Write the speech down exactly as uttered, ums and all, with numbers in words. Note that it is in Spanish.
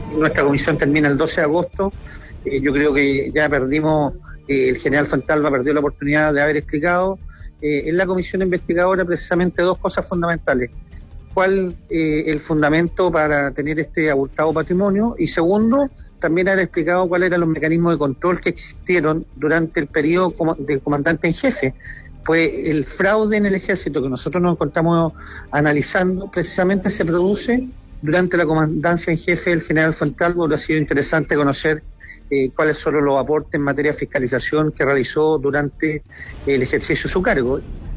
nuestra comisión termina el doce de agosto. Eh, yo creo que ya perdimos, eh, el general Fontalva perdió la oportunidad de haber explicado eh, en la comisión investigadora precisamente dos cosas fundamentales. ¿Cuál eh, el fundamento para tener este abultado patrimonio? Y segundo, también haber explicado cuáles eran los mecanismos de control que existieron durante el periodo del comandante en jefe. Pues el fraude en el ejército que nosotros nos encontramos analizando precisamente se produce durante la comandancia en jefe del general Fontalva. Ha sido interesante conocer eh, cuáles son los aportes en materia de fiscalización que realizó durante el ejercicio de su cargo.